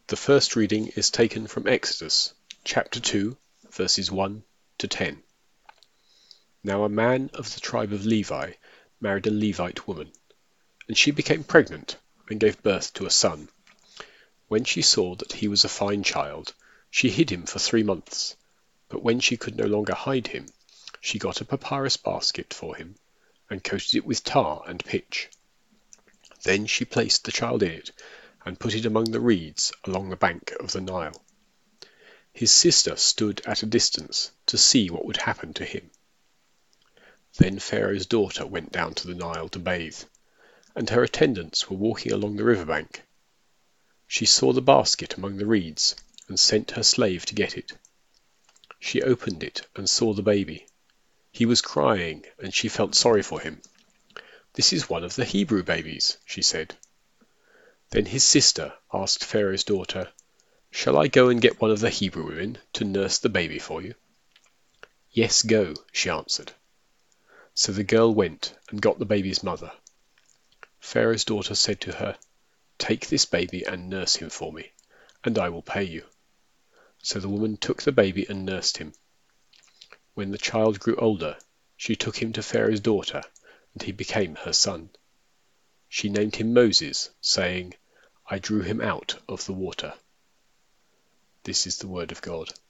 The first reading is taken from Exodus, chapter 2, verses 1 to 10. Now a man of the tribe of Levi married a Levite woman, and she became pregnant and gave birth to a son. When she saw that he was a fine child, she hid him for 3 months. But when she could no longer hide him, she got a papyrus basket for him and coated it with tar and pitch. Then she placed the child in it and put it among the reeds along the bank of the Nile. His sister stood at a distance to see what would happen to him. Then Pharaoh's daughter went down to the Nile to bathe, and her attendants were walking along the river bank. She saw the basket among the reeds and sent her slave to get it. She opened it and saw the baby. He was crying, and she felt sorry for him. "This is one of the Hebrew babies," she said. Then his sister asked Pharaoh's daughter, "Shall I go and get one of the Hebrew women to nurse the baby for you?" "Yes, go," she answered. So the girl went and got the baby's mother. Pharaoh's daughter said to her, "Take this baby and nurse him for me, and I will pay you." So the woman took the baby and nursed him. When the child grew older, she took him to Pharaoh's daughter, and he became her son. She named him Moses, saying, "I drew him out of the water." This is the word of God.